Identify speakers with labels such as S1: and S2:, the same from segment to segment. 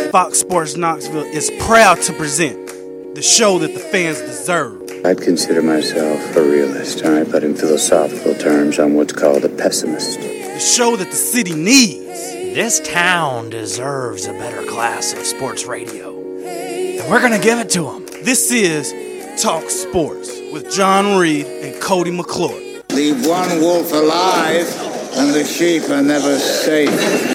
S1: Fox Sports Knoxville is proud to present the show that the fans deserve.
S2: I'd consider myself a realist, all right, but in philosophical terms, I'm what's called a pessimist.
S1: The show that the city needs.
S3: This town deserves a better class of sports radio, and we're going to give it to them.
S1: This is Talk Sports with John Reed and Cody McClure.
S4: Leave one wolf alive, and the sheep are never safe.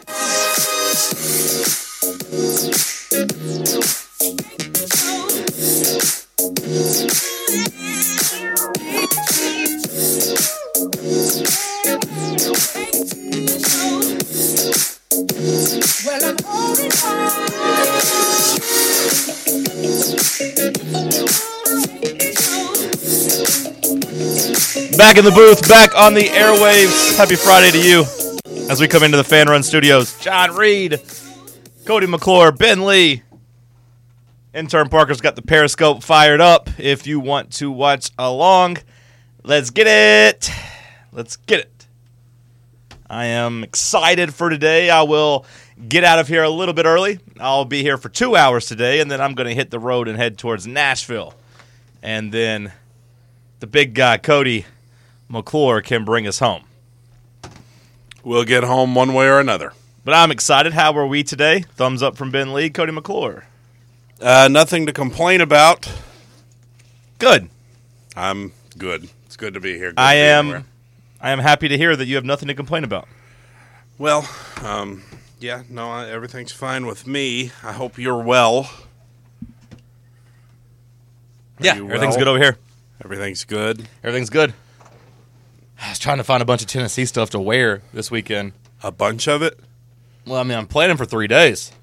S3: Back in the booth, back on the airwaves. Happy Friday to you as we come into the Fan Run Studios. John Reed, Cody McClure, Ben Lee. Intern Parker's got the Periscope fired up. If you want to watch along, let's get it. Let's get it. I am excited for today. I will get out of here a little bit early. I'll be here for 2 hours today, and then I'm going to hit the road and head towards Nashville. And then the big guy, Cody McClure, can bring us home.
S5: We'll get home one way or another.
S3: But I'm excited. How are we today? Thumbs up from Ben Lee, Cody McClure.
S5: Nothing to complain about.
S3: Good.
S5: I'm good. It's good to be here.
S3: I am happy to hear that you have nothing to complain about.
S5: Well, everything's fine with me. I hope you're well.
S3: Everything's good over here.
S5: Everything's good.
S3: Everything's good. I was trying to find a bunch of Tennessee stuff to wear this weekend.
S5: A bunch of it?
S3: Well, I mean, I'm planning for 3 days.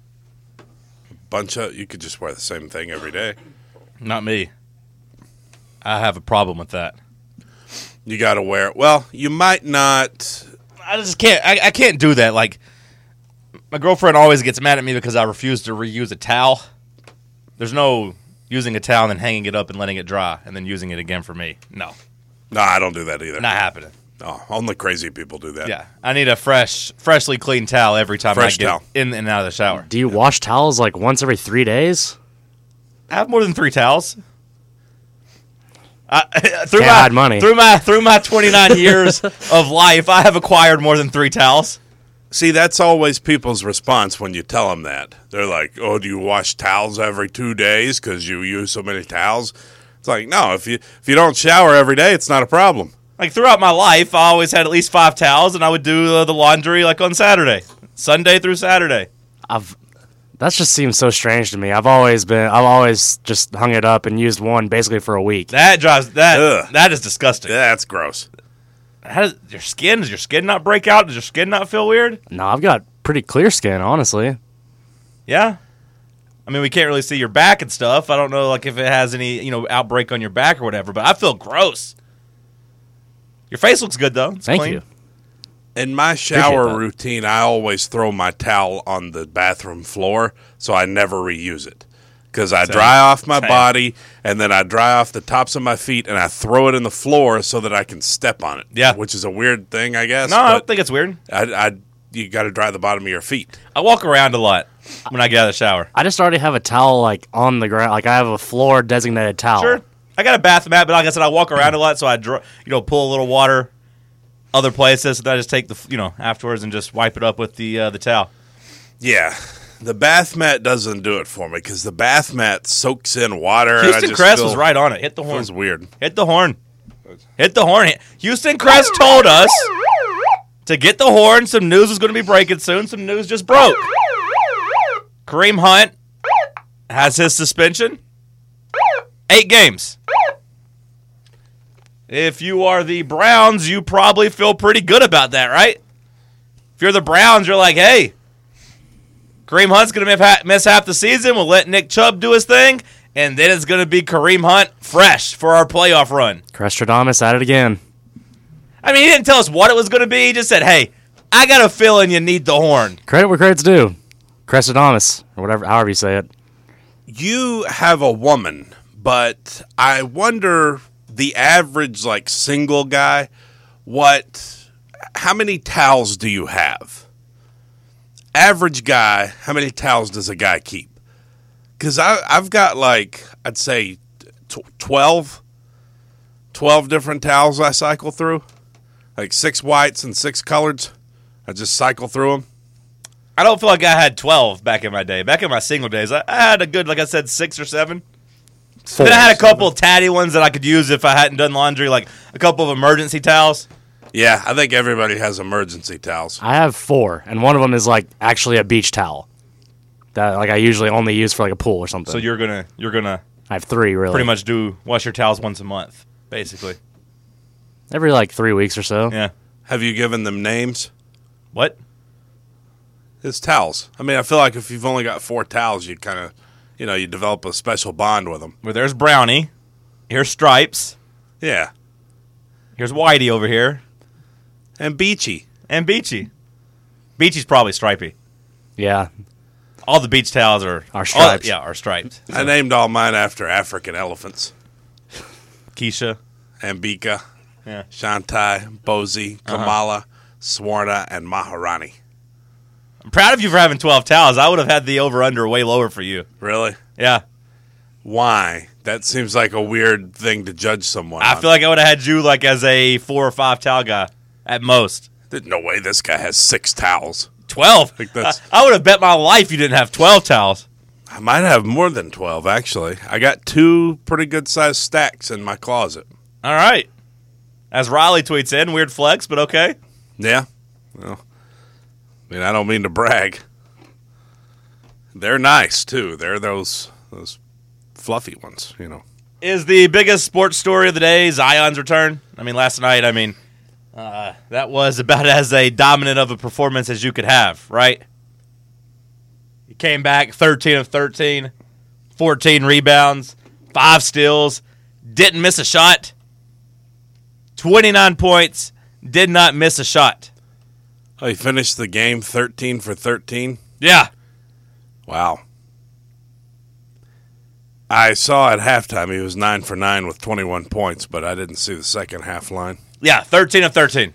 S5: You could just wear the same thing every day.
S3: Not me. I have a problem with that.
S5: You got to wear it. Well, you might not.
S3: I just can't. I can't do that. Like, my girlfriend always gets mad at me because I refuse to reuse a towel. There's no using a towel and then hanging it up and letting it dry and then using it again for me. No,
S5: I don't do that either.
S3: Not happening.
S5: Oh, only crazy people do that.
S3: Yeah, I need a freshly clean towel every time I get in and out of the shower.
S6: Do you wash towels like once every 3 days?
S3: I have more than 3 towels.
S6: Through
S3: my 29 years of life, I have acquired more than 3 towels.
S5: See, that's always people's response when you tell them that. They're like, "Oh, do you wash towels every 2 days because you use so many towels?" It's like, no, if you don't shower every day, it's not a problem.
S3: Like, throughout my life, I always had at least 5 towels, and I would do the laundry like on Saturday, Sunday through Saturday.
S6: That just seems so strange to me. I've always just hung it up and used one basically for a week.
S3: That is disgusting.
S5: That's gross.
S3: Does your skin not break out? Does your skin not feel weird?
S6: No, I've got pretty clear skin, honestly.
S3: Yeah? I mean, we can't really see your back and stuff. I don't know like if it has any, outbreak on your back or whatever, but I feel gross. Your face looks good, though. It's
S6: Thank
S3: clean.
S6: you.
S5: In my shower routine, I always throw my towel on the bathroom floor, so I never reuse it. Because I dry off my body, and then I dry off the tops of my feet, and I throw it in the floor so that I can step on it.
S3: Yeah.
S5: Which is a weird thing, I guess.
S3: No, I don't think it's weird.
S5: You got to dry the bottom of your feet.
S3: I walk around a lot when I get out of the shower.
S6: I just already have a towel like on the ground. Like I have a floor designated towel.
S3: Sure. I got a bath mat, but like I said, I walk around a lot, so I pull a little water other places, and I just take the afterwards and just wipe it up with the towel.
S5: Yeah. The bath mat doesn't do it for me because the bath mat soaks in water.
S3: Houston Crest was right on it. Hit the horn.
S5: It was weird.
S3: Hit the horn. Hit the horn. Houston Crest told us to get the horn. Some news was going to be breaking soon. Some news just broke. Kareem Hunt has his suspension. 8 games. If you are the Browns, you probably feel pretty good about that, right? If you're the Browns, you're like, hey, Kareem Hunt's going to miss half the season. We'll let Nick Chubb do his thing, and then it's going to be Kareem Hunt fresh for our playoff run.
S6: Creststradamus at it again.
S3: I mean, he didn't tell us what it was going to be. He just said, hey, I got a feeling you need the horn.
S6: Credit where credit's due. Creststradamus, or whatever, however you say it.
S5: You have a woman, but I wonder the average single guy, how many towels do you have? average guy, how many towels does a guy keep? Because I've got like, I'd say 12 different towels I cycle through. Like 6 whites and 6 coloreds. I just cycle through them.
S3: I don't feel like I had 12 back in my day. Back in my single days, I had a good, like I said, 6 or 7. Then I had a couple of tatty ones that I could use if I hadn't done laundry, like a couple of emergency towels.
S5: Yeah, I think everybody has emergency towels.
S6: I have 4, and one of them is like actually a beach towel that like I usually only use for like a pool or something.
S3: So you're gonna
S6: I have 3 really.
S3: pretty much wash your towels once a month, basically.
S6: Every like 3 weeks or so.
S3: Yeah.
S5: Have you given them names?
S3: What?
S5: It's towels. I mean, I feel like if you've only got 4 towels, you kind of, you develop a special bond with them.
S3: Well, there's Brownie. Here's Stripes.
S5: Yeah.
S3: Here's Whitey over here.
S5: And Beachy.
S3: And Beachy. Beachy's probably stripy.
S6: Yeah.
S3: All the beach towels are
S6: striped.
S3: Are striped.
S5: I named all mine after African elephants.
S3: Keisha.
S5: Ambika,
S3: Yeah.
S5: Shantai, Bozy, Kamala, Swarna, and Maharani.
S3: I'm proud of you for having 12 towels. I would have had the over-under way lower for you.
S5: Really?
S3: Yeah.
S5: Why? That seems like a weird thing to judge someone
S3: I
S5: on.
S3: feel like I would have had you like as a 4 or 5 towel guy at most.
S5: There's no way this guy has 6 towels.
S3: 12?
S5: Like that's-
S3: I would have bet my life you didn't have 12 towels.
S5: I might have more than 12, actually. I got 2 pretty good-sized stacks in my closet.
S3: All right. As Riley tweets in, weird flex, but okay.
S5: Yeah. Well, I mean, I don't mean to brag. They're nice, too. They're those fluffy ones,
S3: Is the biggest sports story of the day Zion's return? I mean, last night, that was about as a dominant of a performance as you could have, right? He came back 13 of 13, 14 rebounds, 5 steals, didn't miss a shot, 29 points, did not miss a shot.
S5: Oh, he finished the game 13 for 13?
S3: Yeah.
S5: Wow. I saw at halftime he was 9 for 9 with 21 points, but I didn't see the second half line.
S3: Yeah, 13 of 13.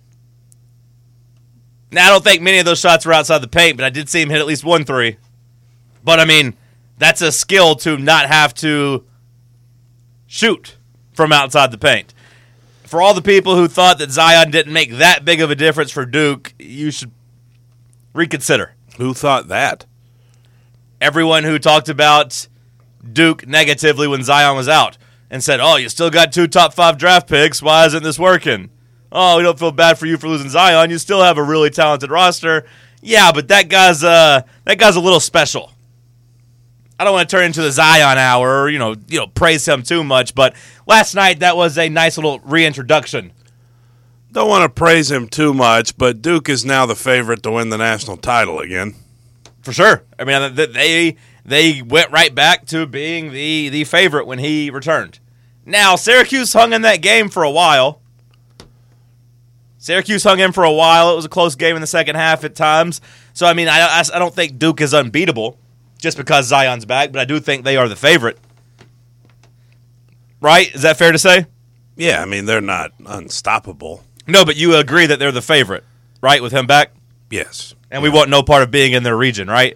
S3: Now, I don't think many of those shots were outside the paint, but I did see him hit at least 1 3. But, I mean, that's a skill to not have to shoot from outside the paint. For all the people who thought that Zion didn't make that big of a difference for Duke, you should reconsider.
S5: Who thought that?
S3: Everyone who talked about Duke negatively when Zion was out and said, oh, you still got 2 top 5 draft picks. Why isn't this working? Oh, we don't feel bad for you for losing Zion. You still have a really talented roster. Yeah, but that guy's a little special. I don't want to turn into the Zion hour or, praise him too much, but last night that was a nice little reintroduction.
S5: Don't want to praise him too much, but Duke is now the favorite to win the national title again.
S3: For sure. I mean, they went right back to being the favorite when he returned. Now, Syracuse hung in that game for a while. It was a close game in the second half at times. So, I mean, I don't think Duke is unbeatable just because Zion's back, but I do think they are the favorite. Right? Is that fair to say?
S5: Yeah, I mean, they're not unstoppable.
S3: No, but you agree that they're the favorite, right, with him back?
S5: Yes.
S3: And we want no part of being in their region, right?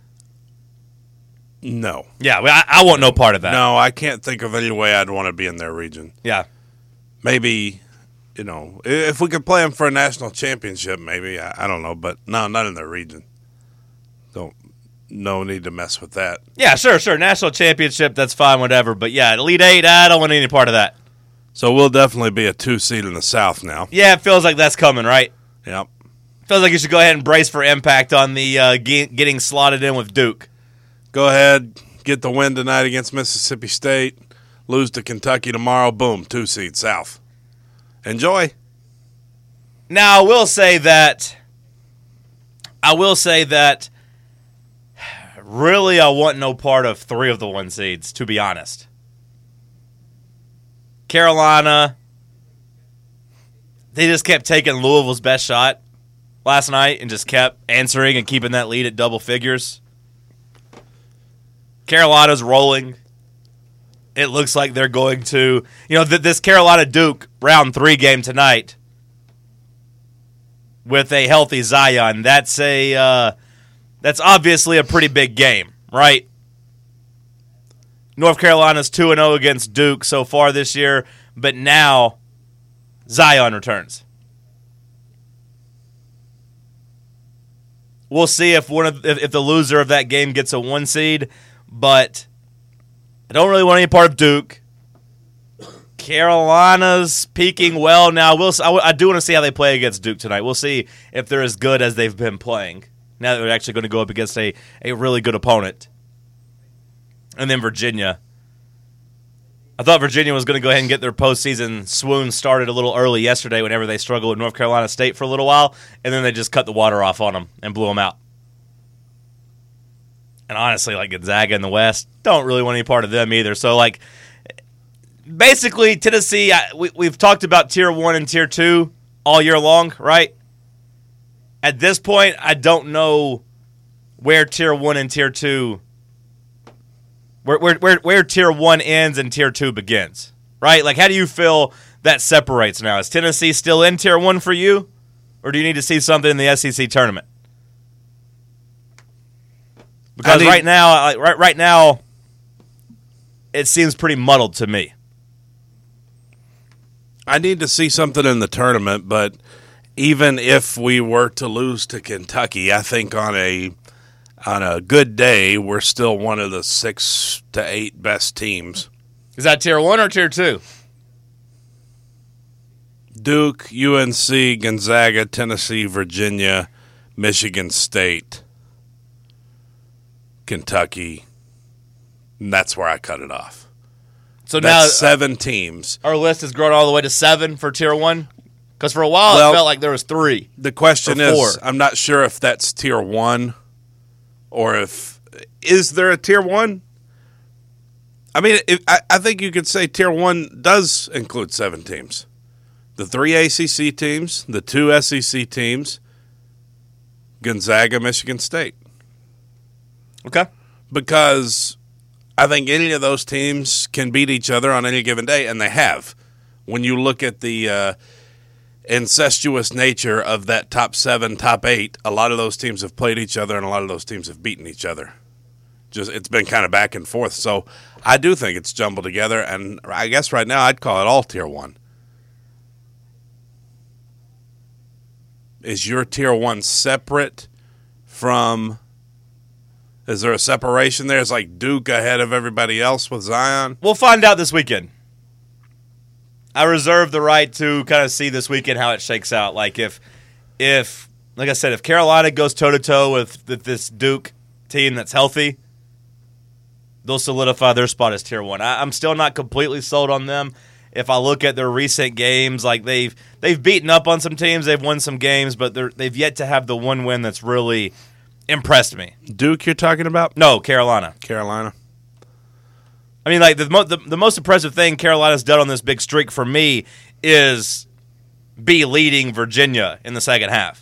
S5: No.
S3: Yeah, I want no part of that.
S5: No, I can't think of any way I'd want to be in their region.
S3: Yeah.
S5: Maybe, if we could play them for a national championship, maybe. I don't know, but no, not in their region. No need to mess with that.
S3: Yeah, sure. National championship, that's fine, whatever. But yeah, Elite Eight, I don't want any part of that.
S5: So we'll definitely be a 2 seed in the South now.
S3: Yeah, it feels like that's coming, right?
S5: Yep.
S3: Feels like you should go ahead and brace for impact on the getting slotted in with Duke.
S5: Go ahead, get the win tonight against Mississippi State, lose to Kentucky tomorrow, boom, 2 seed South. Enjoy.
S3: Now, I will say that really I want no part of 3 of the 1 seeds, to be honest. Carolina, they just kept taking Louisville's best shot last night and just kept answering and keeping that lead at double figures. Carolina's rolling. It looks like they're going to, this Carolina-Duke round 3 game tonight with a healthy Zion. That's obviously a pretty big game, right? North Carolina's 2-0 against Duke so far this year, but now Zion returns. We'll see if if the loser of that game gets a 1 seed, but I don't really want any part of Duke. Carolina's peaking well now. I do want to see how they play against Duke tonight. We'll see if they're as good as they've been playing. Now that they're actually going to go up against a really good opponent. And then Virginia. I thought Virginia was going to go ahead and get their postseason swoon started a little early yesterday whenever they struggled with North Carolina State for a little while, and then they just cut the water off on them and blew them out. And honestly, like Gonzaga in the West, don't really want any part of them either. So, like, basically, Tennessee, we've talked about Tier 1 and Tier 2 all year long, right? At this point, I don't know where Tier 1 and Tier 2 where Tier 1 ends and Tier 2 begins, right? Like, how do you feel that separates now? Is Tennessee still in Tier 1 for you, or do you need to see something in the SEC tournament? Because right now, it seems pretty muddled to me.
S5: I need to see something in the tournament, but even if we were to lose to Kentucky, I think on a good day, we're still one of the 6 to 8 best teams.
S3: Is that Tier 1 or Tier 2?
S5: Duke, UNC, Gonzaga, Tennessee, Virginia, Michigan State, Kentucky. And that's where I cut it off.
S3: So
S5: that's
S3: now
S5: 7 teams.
S3: Our list has grown all the way to 7 for Tier 1? Because for a while it felt like there was 3.
S5: The question is, I'm not sure if that's Tier 1 or is there a Tier 1? I mean, I think you could say Tier 1 does include 7 teams. The 3 ACC teams, the 2 SEC teams, Gonzaga, Michigan State.
S3: Okay.
S5: Because I think any of those teams can beat each other on any given day, and they have. When you look at the incestuous nature of that top 7, top 8, a lot of those teams have played each other, and a lot of those teams have beaten each other. It's been kind of back and forth. So I do think it's jumbled together, and I guess right now I'd call it all Tier 1. Is your Tier 1 separate from... Is there a separation there? Is like Duke ahead of everybody else with Zion?
S3: We'll find out this weekend. I reserve the right to kind of see this weekend how it shakes out. Like if like I said, if Carolina goes toe-to-toe with this Duke team that's healthy, they'll solidify their spot as Tier 1. I'm still not completely sold on them. If I look at their recent games, like they've beaten up on some teams, they've won some games, but they've yet to have the one win that's really impressed me.
S5: Duke you're talking about?
S3: No, Carolina.
S5: Carolina.
S3: I mean, like the most impressive thing Carolina's done on this big streak for me is be leading Virginia in the second half.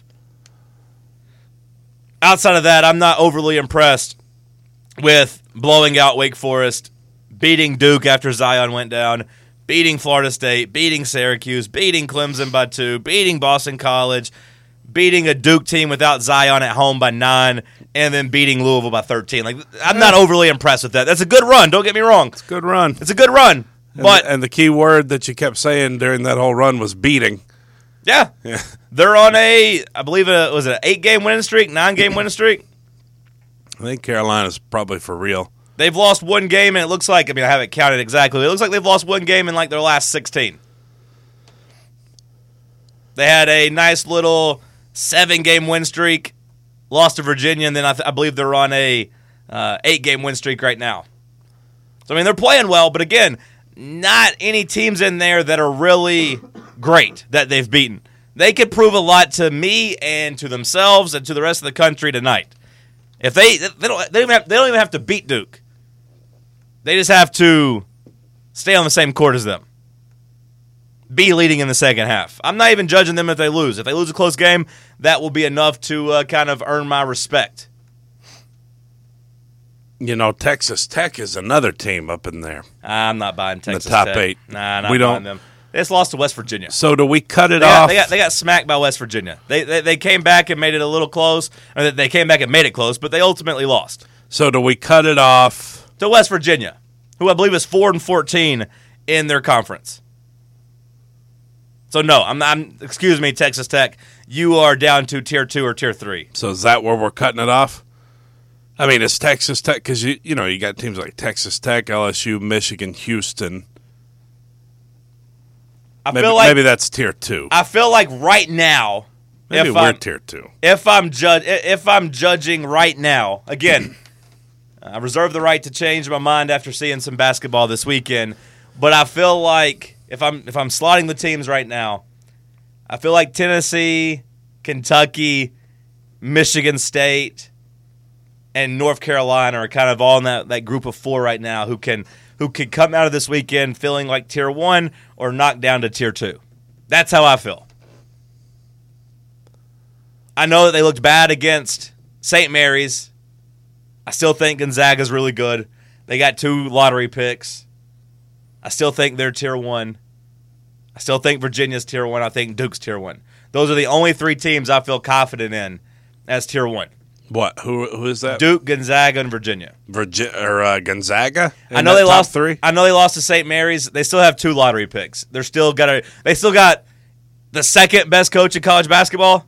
S3: Outside of that, I'm not overly impressed with blowing out Wake Forest, beating Duke after Zion went down, beating Florida State, beating Syracuse, beating Clemson by 2, beating Boston College, beating a Duke team without Zion at home by 9, and then beating Louisville by 13. Like, I'm not overly impressed with that. That's a good run. Don't get me wrong.
S5: It's a good run.
S3: It's a good run.
S5: And the key word that you kept saying during that whole run was beating.
S3: Yeah. They're on I believe was it an 8-game winning streak, 9-game winning streak?
S5: I think Carolina's probably for real.
S3: They've lost one game, and it looks like, I haven't counted exactly. It looks like they've lost one game in like their last 16. They had a nice little 7-game win streak, lost to Virginia, and then I believe they're on a 8-game win streak right now. So, they're playing well, but again, not any teams in there that are really great that they've beaten. They could prove a lot to me and to themselves and to the rest of the country tonight. If they don't even have to beat Duke. They just have to stay on the same court as them. Be leading in the second half. I'm not even judging them if they lose. If they lose a close game, that will be enough to kind of earn my respect.
S5: Texas Tech is another team up in there.
S3: I'm not buying Texas
S5: Tech. The top
S3: Tech.
S5: 8.
S3: Nah, not buying them. They just lost to West Virginia.
S5: So do we cut it off?
S3: They got smacked by West Virginia. They came back and made it a little close. Or they came back and made it close, but they ultimately lost.
S5: So do we cut it off
S3: to West Virginia, who I believe is 4-14 in their conference? So no, I'm. Excuse me, Texas Tech. You are down to Tier 2 or Tier 3.
S5: So is that where we're cutting it off? I mean, it's Texas Tech because you got teams like Texas Tech, LSU, Michigan, Houston. Maybe that's Tier 2.
S3: I feel like right now,
S5: maybe we're Tier 2.
S3: If I'm judging right now, again, I reserve the right to change my mind after seeing some basketball this weekend. But I feel like if I'm slotting the teams right now, I feel like Tennessee, Kentucky, Michigan State, and North Carolina are kind of all in that group of 4 right now who can come out of this weekend feeling like Tier 1 or knocked down to Tier 2. That's how I feel. I know that they looked bad against St. Mary's. I still think Gonzaga's really good. They got 2 lottery picks. I still think they're Tier 1. I still think Virginia's Tier 1. I think Duke's Tier 1. Those are the only 3 teams I feel confident in as Tier 1.
S5: What? Who is that?
S3: Duke, Gonzaga, and Virginia.
S5: Gonzaga?
S3: I know they lost 3. I know they lost to St. Mary's. They still have 2 lottery picks. They still got the second best coach in college basketball.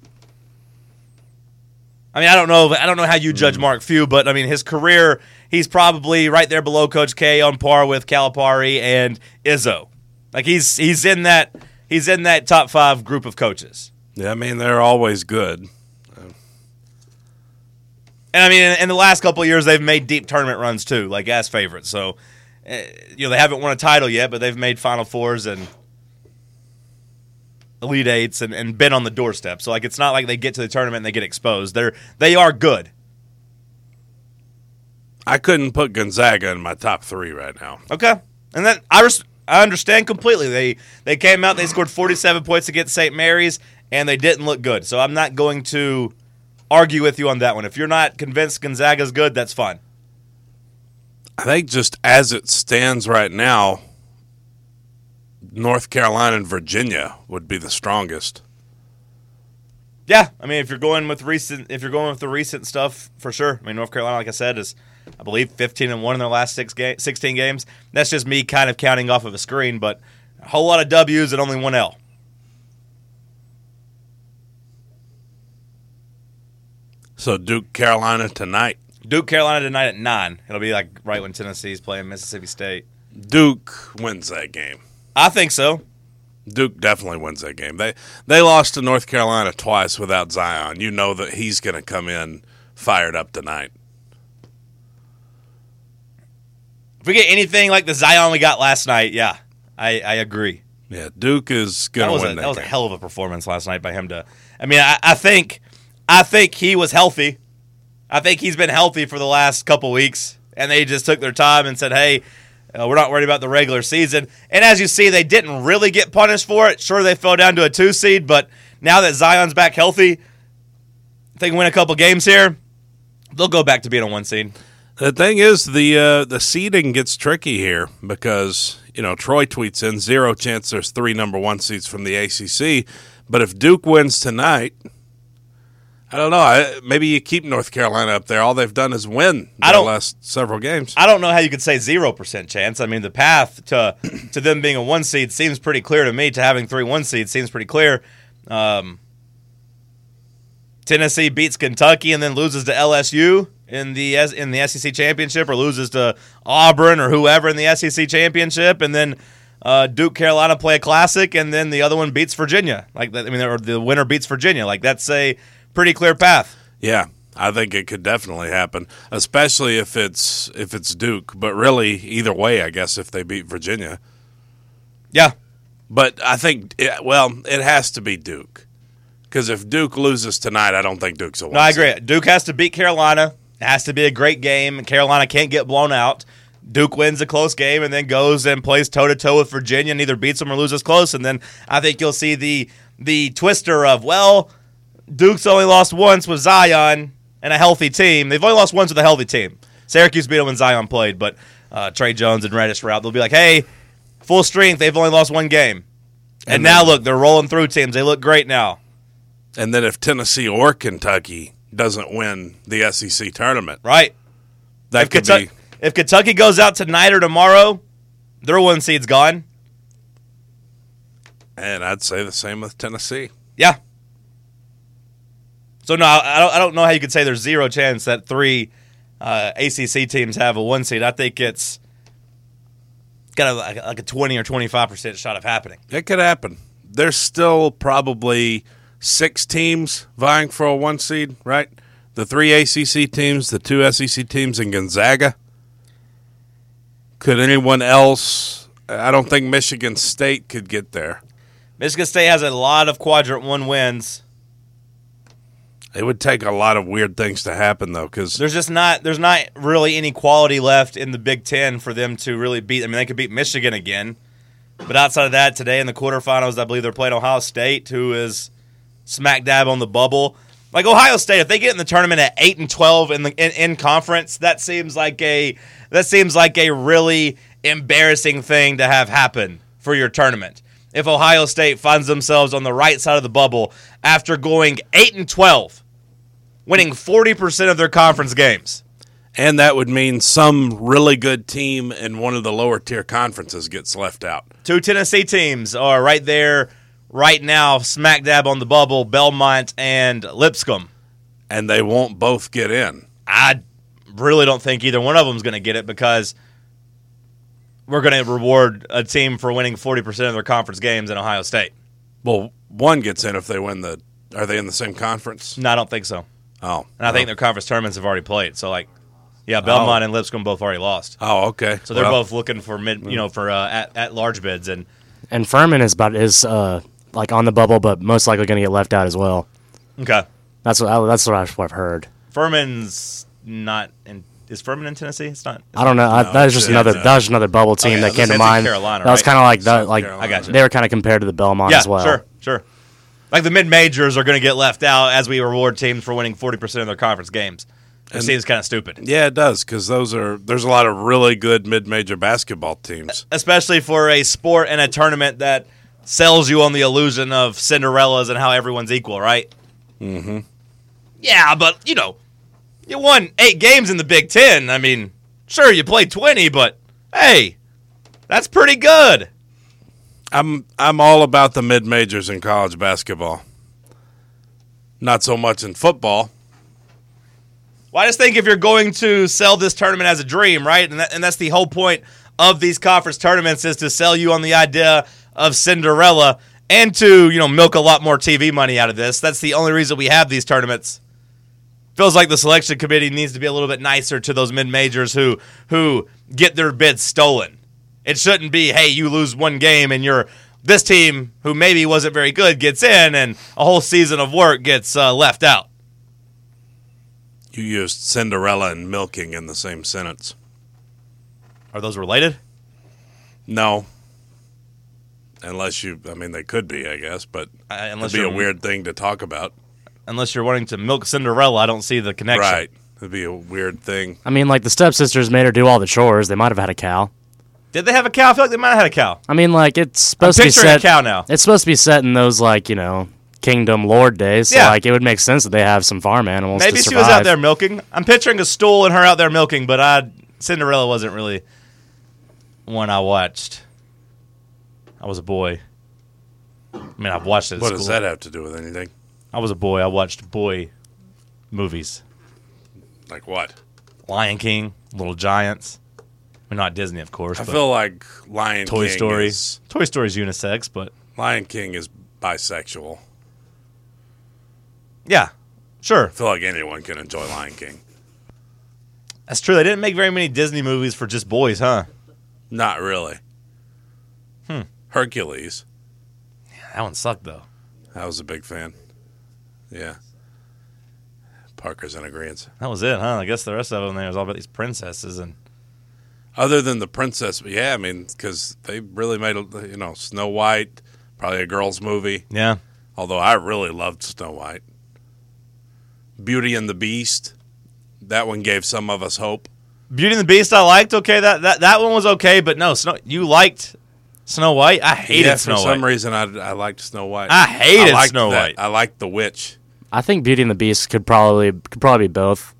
S3: I mean, I don't know how you judge Mark Few, but I mean his career, he's probably right there below Coach K, on par with Calipari and Izzo. Like he's in that top 5 group of coaches.
S5: Yeah, I mean they're always good.
S3: And I mean, in the last couple of years, they've made deep tournament runs too, like as favorites. So, they haven't won a title yet, but they've made Final Fours and Elite Eights and been on the doorstep. So, like, it's not like they get to the tournament and they get exposed. They are good.
S5: I couldn't put Gonzaga in my top 3 right now.
S3: Okay, and then I understand completely. They came out, they scored 47 points against St. Mary's, and they didn't look good. So I'm not going to argue with you on that one. If you're not convinced Gonzaga's good, that's fine.
S5: I think just as it stands right now, North Carolina and Virginia would be the strongest.
S3: Yeah, I mean, if you're going with the recent stuff, for sure. I mean, North Carolina, like I said, is I believe 15-1 in their last 16 games. That's just me kind of counting off of a screen, but a whole lot of W's and only 1 L.
S5: So Duke, Carolina tonight.
S3: Duke, Carolina tonight at 9. It'll be like right when Tennessee's playing Mississippi State.
S5: Duke wins that game.
S3: I think so.
S5: Duke definitely wins that game. They lost to North Carolina twice without Zion. You know that he's going to come in fired up tonight.
S3: If we get anything like the Zion we got last night, yeah, I agree.
S5: Yeah, Duke is going to win that game.
S3: That was a hell of a performance last night by him. I think he was healthy. I think he's been healthy for the last couple weeks, and they just took their time and said, hey, we're not worried about the regular season. And as you see, they didn't really get punished for it. Sure, they fell down to a 2 seed, but now that Zion's back healthy, if they can win a couple games here, they'll go back to being a 1 seed.
S5: The thing is, the seeding gets tricky here because, Troy tweets in 0 chance there's 3 number 1 seeds from the ACC. But if Duke wins tonight, I don't know. Maybe you keep North Carolina up there. All they've done is win the last several games.
S3: I don't know how you could say 0% chance. I mean, the path to them being a 1 seed seems pretty clear to me. To having 3 1 seeds seems pretty clear. Tennessee beats Kentucky and then loses to LSU in the SEC championship, or loses to Auburn or whoever in the SEC championship, and then Duke, Carolina play a classic, and then the other one beats Virginia. Or the winner beats Virginia. Like, that's a pretty clear path.
S5: Yeah, I think it could definitely happen, especially if it's Duke. But really, either way, I guess if they beat Virginia.
S3: Yeah,
S5: but I think it has to be Duke, because if Duke loses tonight, I don't think Duke's a 1 seed.
S3: No, I agree. Duke has to beat Carolina. It has to be a great game, and Carolina can't get blown out. Duke wins a close game and then goes and plays toe-to-toe with Virginia and either beats them or loses close. And then I think you'll see the twister of, Duke's only lost once with Zion and a healthy team. They've only lost once with a healthy team. Syracuse beat them when Zion played, but Trey Jones and Reddish were out. They'll be like, hey, full strength. They've only lost one game. And
S5: And
S3: now,
S5: then-
S3: look, they're rolling through teams. They look great now.
S5: And then if Tennessee or Kentucky doesn't win the SEC tournament,
S3: Right.
S5: that could be.
S3: If Kentucky goes out tonight or tomorrow, their 1 seed's gone.
S5: And I'd say the same with Tennessee.
S3: Yeah. So, no, I don't know how you could say there's zero chance that 3 ACC teams have a 1 seed. I think it's got like a 20 or 25% shot of happening.
S5: It could happen. There's still probably 6 teams vying for a 1 seed, right? The 3 ACC teams, the 2 SEC teams, and Gonzaga. Could anyone else? I don't think Michigan State could get there.
S3: Michigan State has a lot of quadrant 1 wins.
S5: It would take a lot of weird things to happen, though, because
S3: There's not really any quality left in the Big Ten for them to really beat. I mean, they could beat Michigan again. But outside of that, today in the quarterfinals, I believe they're playing Ohio State, who is smack dab on the bubble. Like Ohio State, if they get in the tournament at 8-12 in conference, that seems like a really embarrassing thing to have happen for your tournament. If Ohio State finds themselves on the right side of the bubble after going 8-12, winning 40% of their conference games.
S5: and that would mean some really good team in one of the lower tier conferences gets left out.
S3: 2 Tennessee teams are right there right now, smack dab on the bubble, Belmont and Lipscomb.
S5: And they won't both get in.
S3: I really don't think either one of them is going to get it because we're going to reward a team for winning 40% of their conference games in Ohio State.
S5: Well, one gets in if they win the. Are they in the same conference?
S3: No, I don't think so.
S5: Oh,
S3: And I think their conference tournaments have already played. So, Belmont and Lipscomb both already lost.
S5: Oh, okay.
S3: So they're both looking for at large bids, and
S6: And Furman is like on the bubble, but most likely going to get left out as well.
S3: okay,
S6: That's what I've heard.
S3: Furman's not in. Is Furman in Tennessee? It's not.
S6: I don't know. That was just another bubble team
S3: Okay,
S6: that came to
S3: it's in
S6: mind.
S3: Carolina,
S6: that was
S3: right?
S6: kind of like that.
S5: South
S6: Like
S5: Carolina.
S3: I got you.
S6: they were kind of compared to the Belmont
S3: Yeah,
S6: as well.
S3: sure. Like the mid majors are going to get left out as we reward teams for winning 40% of their conference games. It seems kind of stupid,
S5: Yeah, it does because there's a lot of really good mid-major basketball teams.
S3: especially for a sport and a tournament that sells you on the illusion of Cinderellas and how everyone's equal, right? Mm-hmm. Yeah, but you won 8 games in the Big Ten. I mean, sure, you played 20, but hey, that's pretty good.
S5: I'm all about the mid-majors in college basketball. Not so much in football.
S3: Well, I just think if you're going to sell this tournament as a dream, right, and that's the whole point of these conference tournaments is to sell you on the idea of Cinderella and to milk a lot more TV money out of this. That's the only reason we have these tournaments. Feels like the selection committee needs to be a little bit nicer to those mid-majors who get their bids stolen. It shouldn't be, hey, you lose one game and this team who maybe wasn't very good gets in and a whole season of work gets left out.
S5: You used Cinderella and milking in the same sentence.
S3: Are those related?
S5: No. Unless they could be, I guess, but
S3: Unless
S5: it'd be a
S3: you're
S5: weird thing to talk about.
S3: Unless you're wanting to milk Cinderella, I don't see the connection.
S5: Right. It'd be a weird thing.
S6: I mean, like the stepsisters made her do all the chores. They might have had a cow.
S3: Did they have a cow? I feel like they might have had a cow.
S6: I mean, like it's
S3: I'm
S6: supposed to be
S3: picturing a
S6: set.
S3: cow now.
S6: It's supposed to be set in those Kingdom Lord days. So
S3: Yeah.
S6: it would make sense that they have some farm animals.
S3: Maybe
S6: to
S3: she was out
S6: survive.
S3: there milking. I'm picturing a stool and her out there milking, but Cinderella wasn't really one I watched. I was a boy. I mean, I've watched it at
S5: What
S3: school.
S5: does that have to do with anything?
S3: I was a boy. I watched boy movies.
S5: Like what?
S3: Lion King, Little Giants. I mean, not Disney, of course,
S5: I
S3: but
S5: feel like Lion
S3: Toy
S5: King
S3: Story.
S5: is
S3: Toy Story's unisex, but
S5: Lion King is bisexual.
S3: yeah, sure.
S5: I feel like anyone can enjoy Lion King.
S3: That's true. They didn't make very many Disney movies for just boys, huh?
S5: Not really. Hercules.
S3: That one sucked, though.
S5: I was a big fan. Yeah. Parker's in agreement.
S3: That was it, huh? I guess the rest of them there was all about these princesses and
S5: Other than the princess, yeah, I mean, because they really made, Snow White, probably a girl's movie.
S3: yeah.
S5: Although I really loved Snow White. Beauty and the Beast. That one gave some of us hope.
S3: Beauty and the Beast I liked. Okay, that one was okay, but no, you liked Snow White? I hated Snow
S5: For
S3: White.
S5: some reason, I liked Snow White.
S3: I hated
S5: liked
S3: Snow White.
S5: I liked the witch.
S6: I think Beauty and the Beast could probably be both.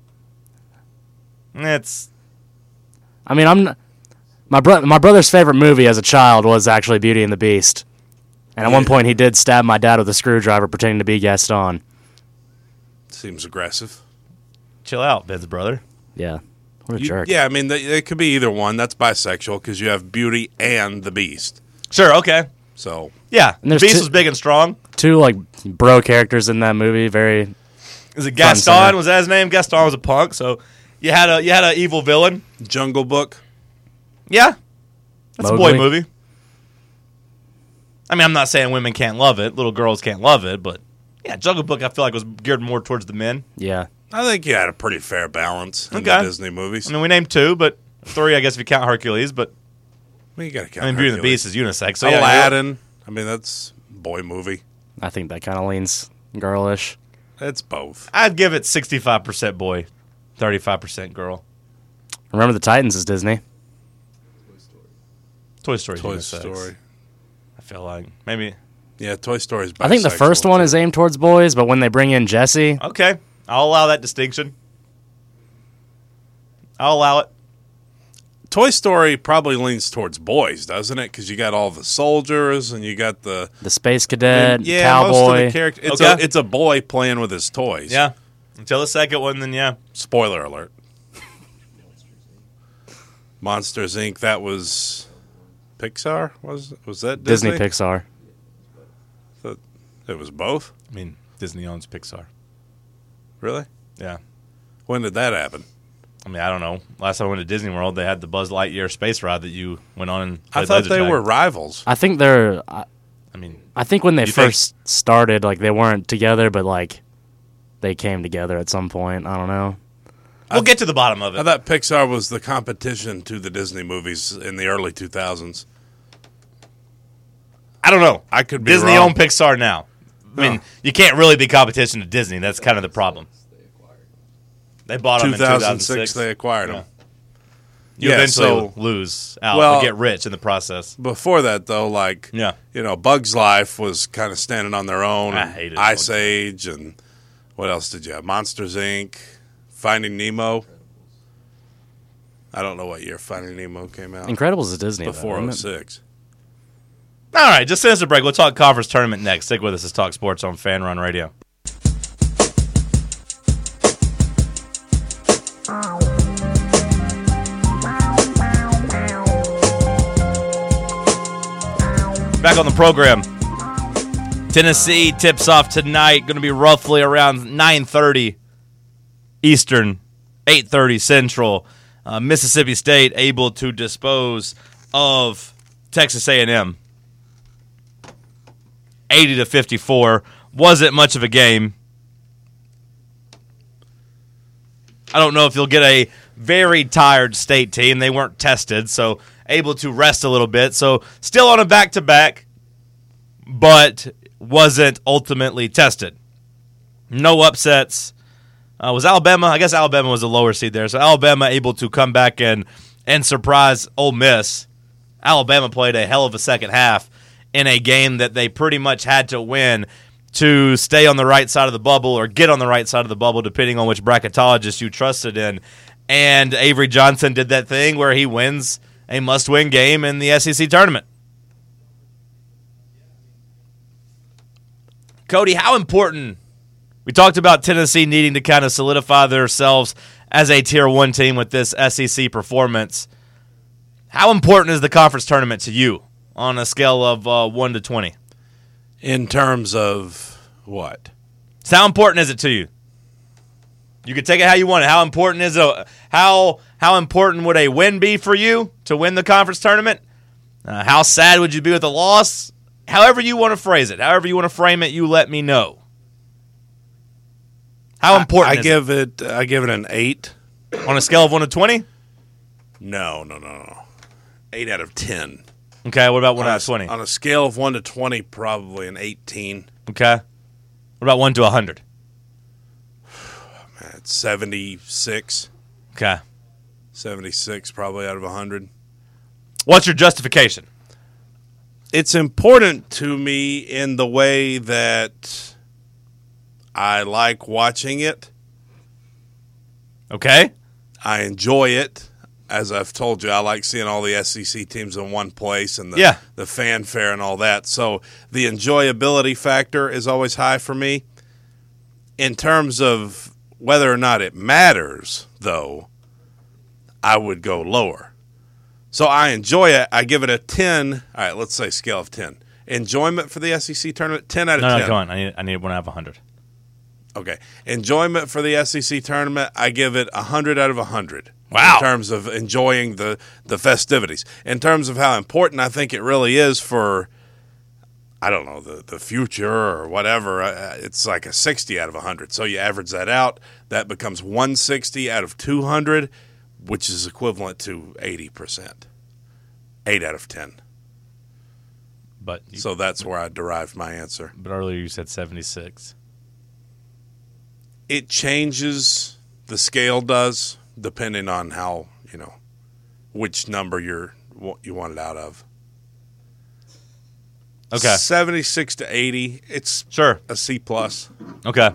S3: It's
S6: I mean, my brother's favorite movie as a child was actually Beauty and the Beast, and at one point he did stab my dad with a screwdriver pretending to be Gaston.
S5: Seems aggressive.
S3: chill out, Ben's brother.
S6: Yeah, what a jerk.
S5: Yeah, I mean, it could be either one. That's bisexual because you have Beauty and the Beast.
S3: Sure, okay.
S5: So
S3: Yeah,
S6: And
S3: the
S6: there's
S3: Beast
S6: two-
S3: was big and strong.
S6: Two like bro characters in that movie. Very
S3: Is it
S6: Fun
S3: Gaston?
S6: singer.
S3: Was that his name? Gaston was a punk, so you had a evil villain.
S5: Jungle Book.
S3: Yeah, that's a
S6: Mowgli.
S3: boy movie. I mean, I'm not saying women can't love it, little girls can't love it, but yeah, Jungle Book I feel like was geared more towards the men.
S6: yeah.
S5: I think you had a pretty fair balance in
S3: Okay.
S5: the Disney movies.
S3: I mean, we named 2, but 3, I guess, if you count Hercules. But
S5: you got to count.
S3: I mean, Beauty and the
S5: Hercules.
S3: Beast is unisex. So yeah,
S5: Aladdin. I mean, that's a boy movie.
S6: I think that kind of leans girlish.
S5: It's both.
S3: I'd give it 65% boy, 35% girl.
S6: Remember the Titans is Disney.
S3: Toy Story.
S5: Toy
S3: unisex.
S5: Story.
S3: I feel like maybe.
S5: Yeah, Toy Story is bisexual.
S6: I think the first one is aimed towards boys, but when they bring in Jesse,
S3: Okay, I'll allow that distinction. I'll allow it.
S5: Toy Story probably leans towards boys, doesn't it? Because you got all the soldiers and you got the
S6: the space cadet,
S5: most of
S6: cowboy.
S5: the characters.
S3: Okay.
S5: It's a boy playing with his toys.
S3: Yeah. Until the second one, then yeah.
S5: Spoiler alert. Monsters Inc. That was Pixar. Was that
S6: Disney
S5: Disney?
S6: Pixar.
S5: It was both.
S3: I mean, Disney owns Pixar.
S5: Really?
S3: Yeah.
S5: When did that happen?
S3: I mean, I don't know. Last time I went to Disney World, they had the Buzz Lightyear space ride that you went on and
S5: I
S3: played
S5: thought
S3: laser
S5: they
S3: tag.
S5: were rivals.
S6: I think they're.
S3: I mean,
S6: I think when they
S3: You think-
S6: first started, like they weren't together, but like they came together at some point. I don't know.
S3: we'll get to the bottom of
S5: I
S3: it.
S5: thought Pixar was the competition to the Disney movies in the early 2000s.
S3: I don't know.
S5: I could be
S3: Disney
S5: wrong.
S3: own Pixar now. I mean, you can't really be competition to Disney. That's kind of the problem. They bought them in
S5: 2006,
S3: 2006.
S5: they acquired them.
S3: You
S5: Yeah,
S3: eventually
S5: so-
S3: lose out,
S5: Well-
S3: but get rich in the process.
S5: Before that, though, like,
S3: Yeah.
S5: Bugs Life was kind of standing on their own.
S3: I hated
S5: Ice
S3: Bugs.
S5: Age, and what else did you have? Monsters, Inc., Finding Nemo. I don't know what year Finding Nemo came out.
S6: Incredibles is Disney.
S5: Before
S6: though, isn't it?
S5: 06.
S3: All right, just send us a break. We'll talk conference tournament next. Stick with us. It's Talk Sports on Fan Run Radio. Back on the program. Tennessee tips off tonight. Going to be roughly around 9:30 Eastern, 8:30 Central. Mississippi State able to dispose of Texas A&M. 80-54. Wasn't much of a game. I don't know if you'll get a very tired State team. They weren't tested, so able to rest a little bit. So still on a back-to-back, but wasn't ultimately tested. No upsets. Was Alabama? I guess Alabama was a lower seed there. So Alabama able to come back and surprise Ole Miss. Alabama played a hell of a second half in a game that they pretty much had to win to stay on the right side of the bubble or get on the right side of the bubble, depending on which bracketologist you trusted in. And Avery Johnson did that thing where he wins a must-win game in the SEC tournament. Cody, how important? We talked about Tennessee needing to kind of solidify themselves as a Tier 1 team with this SEC performance. How important is the conference tournament to you on a scale of 1 to 20?
S5: In terms of what?
S3: So how important is it to you? You can take it how you want it. How important is it? How important would a win be for you to win the conference tournament? How sad would you be with a loss? However you want to phrase it, however you want to frame it, you let me know. How important
S5: I
S3: is
S5: give it an 8.
S3: it? On a scale of 1 to 20?
S5: No. 8 out of 10.
S3: Okay, what about 1 out of 20?
S5: On a scale of 1 to 20, probably an 18.
S3: Okay. What about 1 to 100?
S5: It's 76.
S3: Okay.
S5: 76 probably out of 100.
S3: What's your justification?
S5: It's important to me in the way that I like watching it.
S3: Okay.
S5: I enjoy it. As I've told you, I like seeing all the SEC teams in one place and the fanfare and all that. So the enjoyability factor is always high for me. In terms of whether or not it matters, though, I would go lower. So I enjoy it. I give it a 10. All right, let's say scale of 10. Enjoyment for the SEC tournament, 10 out of 10.
S3: No, come on. I need one out of 100.
S5: Okay. Enjoyment for the SEC tournament, I give it 100 out of 100.
S3: Wow.
S5: In terms of enjoying the festivities. In terms of how important I think it really is for, I don't know, the future or whatever, it's like a 60 out of 100. So you average that out, that becomes 160 out of 200, which is equivalent to 80%. 8 out of 10. So that's where I derived my answer.
S3: But earlier you said 76.
S5: It changes, the scale does, depending on how, which number you want it out of.
S3: Okay.
S5: 76 to 80, it's a C+.
S3: Okay.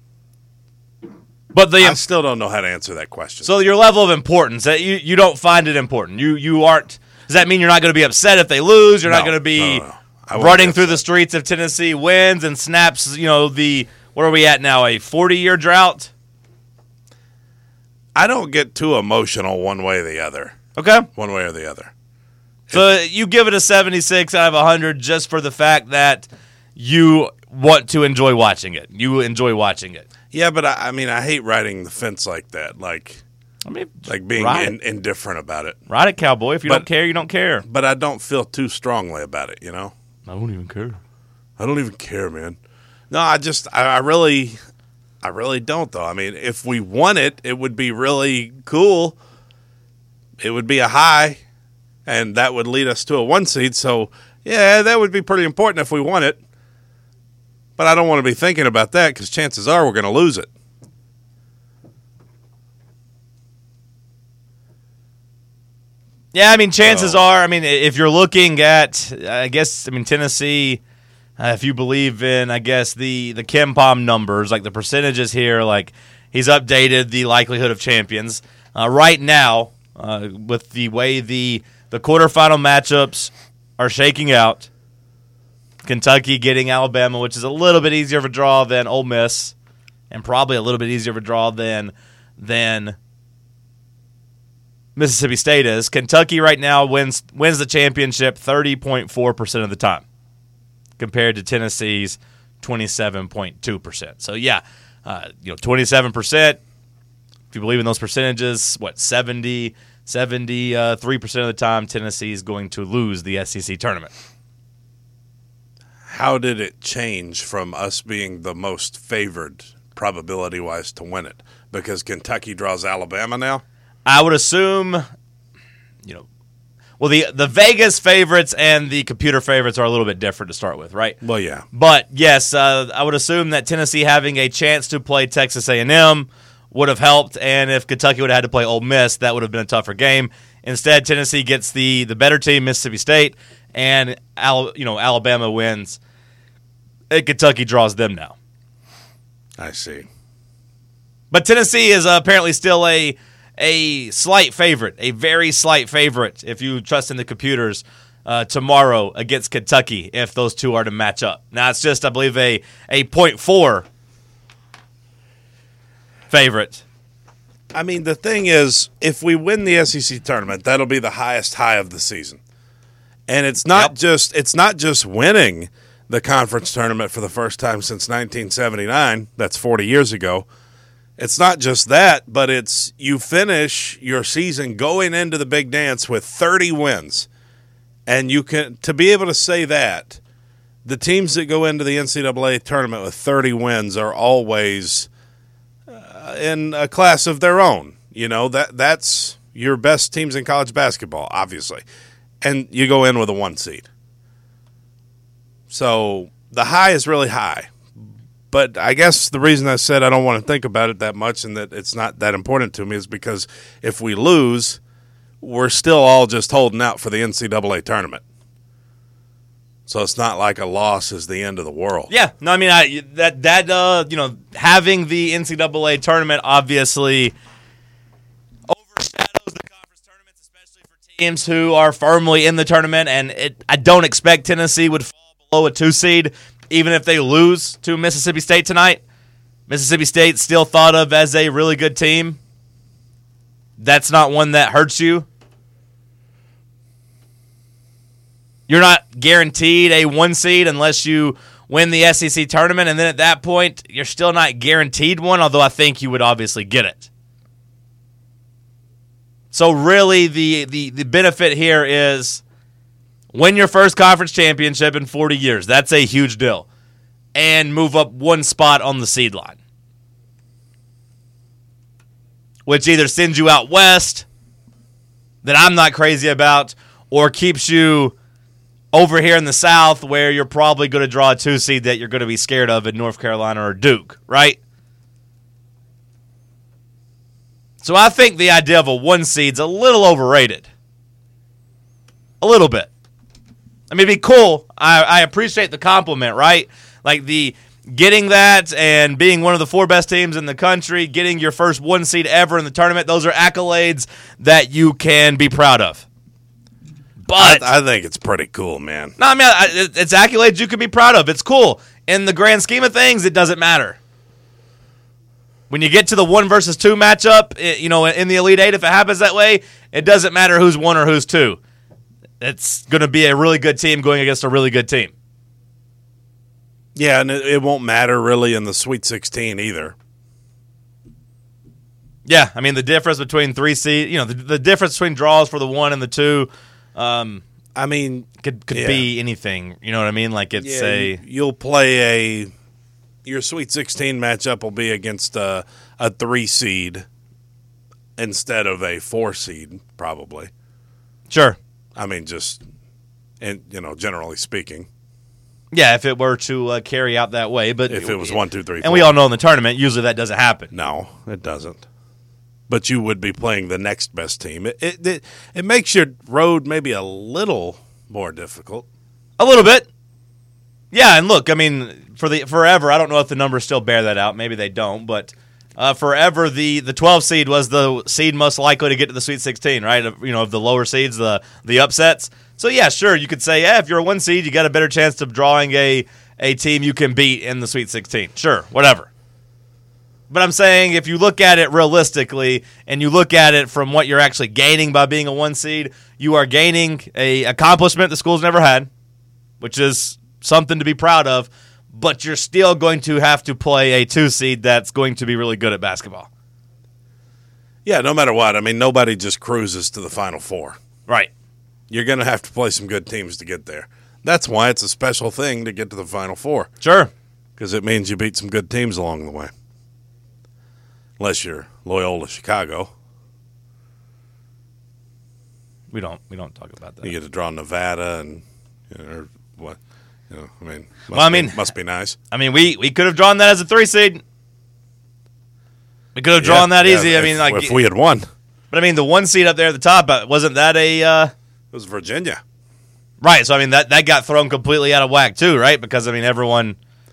S3: But
S5: I still don't know how to answer that question.
S3: So your level of importance, you don't find it important. You aren't. Does that mean you're not going to be upset if they lose? You're not going to be running through the streets if Tennessee wins and snaps, what are we at now, a 40-year drought?
S5: I don't get too emotional one way or the other.
S3: Okay.
S5: One way or the other.
S3: So you give it a 76 out of 100 just for the fact that you want to enjoy watching it. You enjoy watching it.
S5: Yeah, but I hate riding the fence like that. Like being indifferent about it.
S3: Ride it, cowboy. If you don't care, you don't care.
S5: But I don't feel too strongly about it,
S3: I don't even care.
S5: I don't even care, man. No, I really don't, though. I mean, if we won it, it would be really cool. It would be a high, and that would lead us to a 1 seed. So, yeah, that would be pretty important if we won it. But I don't want to be thinking about that because chances are we're going to lose it.
S3: Yeah, chances are. If you're looking at, Tennessee. If you believe in, the KenPom numbers, like the percentages here, like he's updated the likelihood of champions. Right now, with the way the quarterfinal matchups are shaking out, Kentucky getting Alabama, which is a little bit easier of a draw than Ole Miss, and probably a little bit easier of a draw than Mississippi State is. Kentucky right now wins the championship 30.4% of the time, compared to Tennessee's 27.2%. So, 27%, if you believe in those percentages, 73% of the time Tennessee is going to lose the SEC tournament.
S5: How did it change from us being the most favored probability-wise to win it? Because Kentucky draws Alabama now?
S3: I would assume, the Vegas favorites and the computer favorites are a little bit different to start with, right?
S5: Well, yeah.
S3: But, yes, I would assume that Tennessee having a chance to play Texas A&M would have helped, and if Kentucky would have had to play Ole Miss, that would have been a tougher game. Instead, Tennessee gets the better team, Mississippi State, and Alabama wins, and Kentucky draws them now.
S5: I see.
S3: But Tennessee is apparently still a slight favorite, a very slight favorite, if you trust in the computers, tomorrow against Kentucky, if those two are to match up. Now, it's just, I believe, a 0.4 favorite.
S5: The thing is, if we win the SEC tournament, that'll be the highest high of the season. And it's not just winning the conference tournament for the first time since 1979. That's 40 years ago. It's not just that, but it's you finish your season going into the big dance with 30 wins. And you can, to be able to say that, the teams that go into the NCAA tournament with 30 wins are always in a class of their own. That's your best teams in college basketball, obviously. And you go in with a 1 seed. So the high is really high. But I guess the reason I said I don't want to think about it that much and that it's not that important to me is because if we lose, we're still all just holding out for the NCAA tournament. So it's not like a loss is the end of the world.
S3: Yeah, no, I mean having the NCAA tournament obviously overshadows the conference tournaments, especially for teams who are firmly in the tournament. And I don't expect Tennessee would fall below a 2 seed, even if they lose to Mississippi State tonight. Mississippi State still thought of as a really good team. That's not one that hurts you. You're not guaranteed a 1 seed unless you win the SEC tournament, and then at that point, you're still not guaranteed one, although I think you would obviously get it. So really, the benefit here is win your first conference championship in 40 years. That's a huge deal. And move up 1 spot on the seed line, which either sends you out west, that I'm not crazy about, or keeps you over here in the South, where you're probably going to draw a 2 seed that you're going to be scared of in North Carolina or Duke, right? So I think the idea of a 1 seed's a little overrated. A little bit. I mean, it'd be cool. I appreciate the compliment, right? Like the getting that and being one of the 4 best teams in the country, getting your first 1 seed ever in the tournament, those are accolades that you can be proud of. But
S5: I think it's pretty cool, man.
S3: No, I mean, it's accolades you can be proud of. It's cool. In the grand scheme of things, it doesn't matter. When you get to the 1 versus 2 matchup, in the Elite Eight, if it happens that way, it doesn't matter who's 1 or who's 2. It's going to be a really good team going against a really good team.
S5: Yeah, and it won't matter really in the Sweet 16 either.
S3: Yeah, I mean, the difference between 3 seed, the difference between draws for the 1 and the 2.
S5: I mean,
S3: could be anything. You know what I mean? Like it's
S5: you'll play your Sweet 16 matchup will be against a 3 seed instead of a 4 seed, probably.
S3: Sure.
S5: I mean, generally speaking.
S3: Yeah, if it were to carry out that way, but
S5: if it was 1, 2, 3, 4.
S3: And we all know in the tournament, usually that doesn't happen.
S5: No, it doesn't. But you would be playing the next best team. It makes your road maybe a little more difficult.
S3: A little bit. Yeah, and look, I mean, forever, I don't know if the numbers still bear that out. Maybe they don't, but forever the 12 seed was the seed most likely to get to the Sweet 16, right? Of the lower seeds, the upsets. So yeah, sure, you could say, if you're a 1 seed, you got a better chance of drawing a team you can beat in the Sweet 16. Sure, whatever. But I'm saying if you look at it realistically and you look at it from what you're actually gaining by being a 1 seed, you are gaining a accomplishment the school's never had, which is something to be proud of, but you're still going to have to play a 2 seed that's going to be really good at basketball.
S5: Yeah, no matter what. I mean, nobody just cruises to the Final Four.
S3: Right.
S5: You're going to have to play some good teams to get there. That's why it's a special thing to get to the Final Four.
S3: Sure.
S5: Because it means you beat some good teams along the way. Unless you're Loyola Chicago.
S3: We don't talk about that.
S5: You get to draw Nevada and or what? Must be nice.
S3: I mean, we could have drawn that as a 3 seed. We could have drawn that easy.
S5: If we had won.
S3: But I mean, the 1 seed up there at the top, wasn't that it
S5: was Virginia.
S3: Right. So I mean that got thrown completely out of whack too, right? Because I mean everyone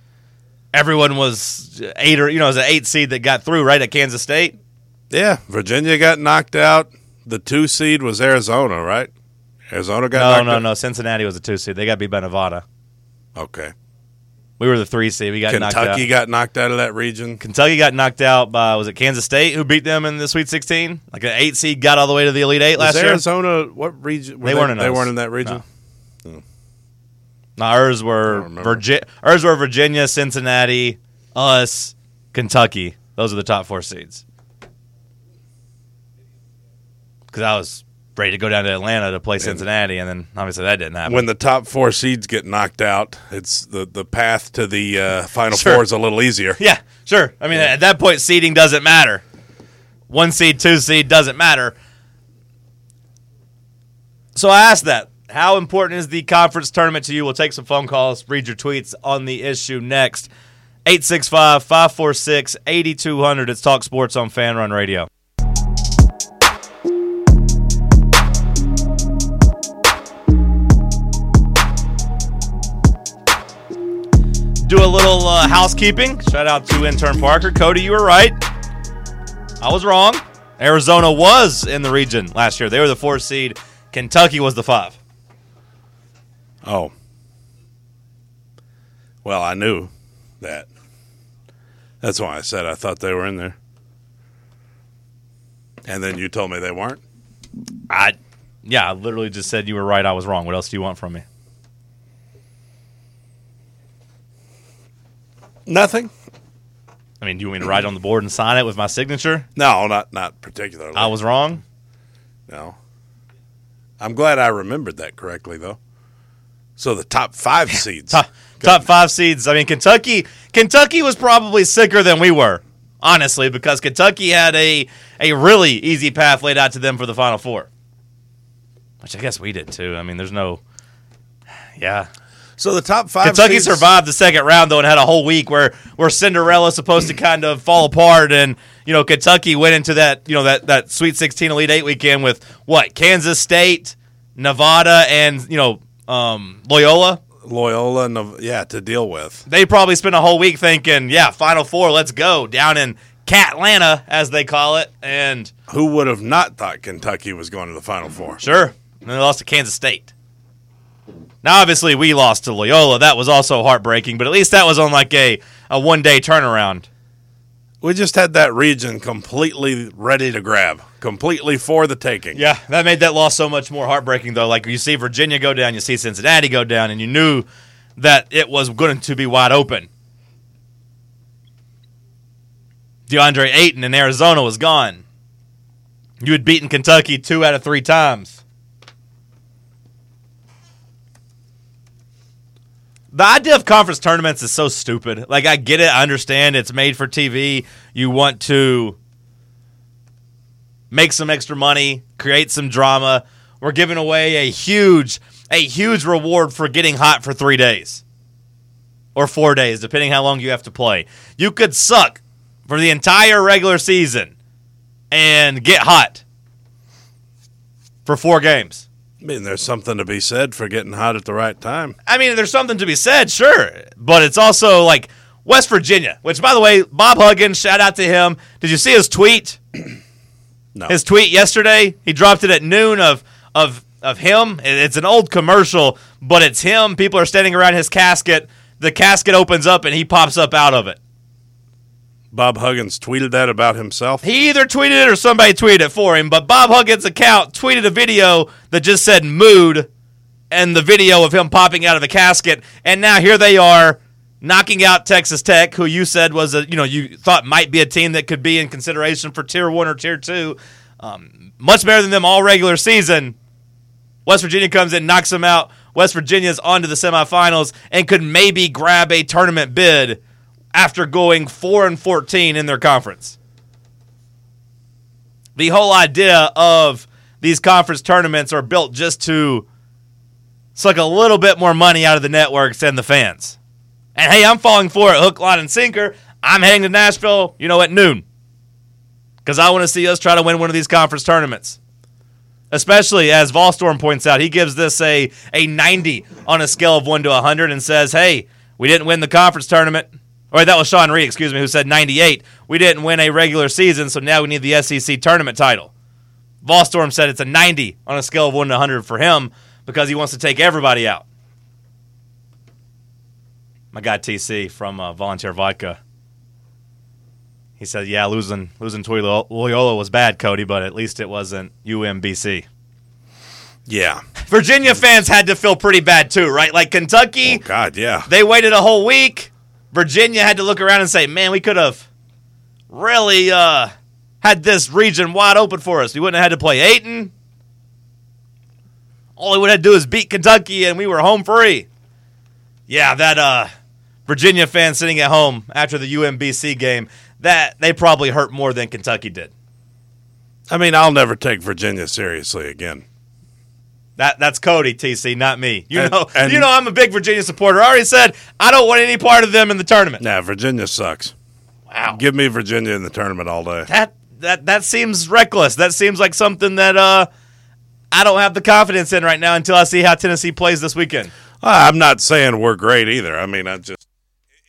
S3: was 8 or it was an 8 seed that got through, right, at Kansas State.
S5: Yeah, Virginia got knocked out. The 2 seed was Arizona, right? Arizona got knocked out.
S3: No. Cincinnati was a 2 seed. They got beat by Nevada.
S5: Okay.
S3: We were the 3 seed. We got knocked out.
S5: Kentucky got knocked out of that region.
S3: Kentucky got knocked out by, was it Kansas State who beat them in the Sweet 16? Like an 8 seed got all the way to the Elite 8 last year.
S5: Arizona, what region?
S3: They weren't
S5: in that region?
S3: No. No, ours were Virginia, Cincinnati, us, Kentucky. Those are the top 4 seeds. Because I was ready to go down to Atlanta to play Cincinnati, and then obviously that didn't happen.
S5: When the top 4 seeds get knocked out, it's the path to the Final Four is a little easier.
S3: Yeah, sure. I mean, at that point, seeding doesn't matter. 1 seed, 2 seed doesn't matter. So I asked that. How important is the conference tournament to you? We'll take some phone calls, read your tweets on the issue next. 865-546-8200. It's Talk Sports on Fan Run Radio. do a little housekeeping. Shout out to intern Parker. Cody, you were right. I was wrong. Arizona was in the region last year. They were the 4th seed. Kentucky was the 5.
S5: Oh. Well, I knew that. That's why I said I thought they were in there. And then you told me they weren't?
S3: I literally just said you were right. I was wrong. What else do you want from me?
S5: Nothing.
S3: I mean, do you want me to write on the board and sign it with my signature?
S5: No, not particularly.
S3: I was wrong?
S5: No. I'm glad I remembered that correctly, though. So the top 5 seeds.
S3: Top 5 seeds. I mean, Kentucky was probably sicker than we were, honestly, because Kentucky had a really easy path laid out to them for the Final Four. Which I guess we did, too. I mean, there's no... Yeah.
S5: So the top 5
S3: Kentucky
S5: seeds
S3: survived the second round, though, and had a whole week where Cinderella's supposed to kind of fall apart, and, Kentucky went into that, that Sweet 16 Elite 8 weekend with, Kansas State, Nevada, and, Loyola?
S5: Loyola, to deal with.
S3: They probably spent a whole week thinking, Final Four, let's go, down in Catlanta, as they call it, and...
S5: Who would have not thought Kentucky was going to the Final Four?
S3: Sure. And they lost to Kansas State. Now, obviously, we lost to Loyola. That was also heartbreaking, but at least that was on like a one-day turnaround.
S5: We just had that region completely ready to grab, completely for the taking.
S3: Yeah, that made that loss so much more heartbreaking, though. Like, you see Virginia go down, you see Cincinnati go down, and you knew that it was going to be wide open. DeAndre Ayton in Arizona was gone. You had beaten Kentucky 2 out of 3 times. The idea of conference tournaments is so stupid. Like, I get it. I understand. It's made for TV. You want to make some extra money, create some drama. We're giving away a huge reward for getting hot for 3 days. Or 4 days, depending how long you have to play. You could suck for the entire regular season and get hot for 4 games.
S5: I mean, there's something to be said for getting hot at the right time.
S3: I mean, there's something to be said, sure. But it's also like West Virginia, which, by the way, Bob Huggins, shout out to him. Did you see his tweet?
S5: No.
S3: His tweet yesterday? He dropped it at noon of him. It's an old commercial, but it's him. People are standing around his casket. The casket opens up, and he pops up out of it.
S5: Bob Huggins tweeted that about himself?
S3: He either tweeted it or somebody tweeted it for him, but Bob Huggins' account tweeted a video that just said mood and the video of him popping out of the casket, and now here they are knocking out Texas Tech, who you said was you thought might be a team that could be in consideration for Tier 1 or Tier 2. Much better than them all regular season. West Virginia comes in, knocks them out. West Virginia's on to the semifinals and could maybe grab a tournament bid after going 4-14 in their conference. The whole idea of these conference tournaments are built just to suck a little bit more money out of the networks and the fans. And hey, I'm falling for it, hook, line, and sinker. I'm heading to Nashville, at noon. Because I want to see us try to win one of these conference tournaments. Especially, as Volstorm points out, he gives this a 90 on a scale of 1 to 100 and says, hey, we didn't win the conference tournament. Or that was Sean Reed, who said 98. We didn't win a regular season, so now we need the SEC tournament title. Volstorm said it's a 90 on a scale of 1 to 100 for him because he wants to take everybody out. My guy TC from Volunteer Vodka. He said, yeah, losing to Loyola was bad, Cody, but at least it wasn't UMBC.
S5: Yeah.
S3: Virginia fans had to feel pretty bad too, right? Like Kentucky.
S5: Oh, God, yeah.
S3: They waited a whole week. Virginia had to look around and say, man, we could have really had this region wide open for us. We wouldn't have had to play Ayton. All we would have to do is beat Kentucky, and we were home free. Yeah, that Virginia fan sitting at home after the UMBC game, that they probably hurt more than Kentucky did.
S5: I mean, I'll never take Virginia seriously again.
S3: That's Cody, TC, not me. You know I'm a big Virginia supporter. I already said I don't want any part of them in the tournament.
S5: Nah, Virginia sucks.
S3: Wow.
S5: Give me Virginia in the tournament all day.
S3: That seems reckless. That seems like something that I don't have the confidence in right now until I see how Tennessee plays this weekend.
S5: I'm not saying we're great either. I mean,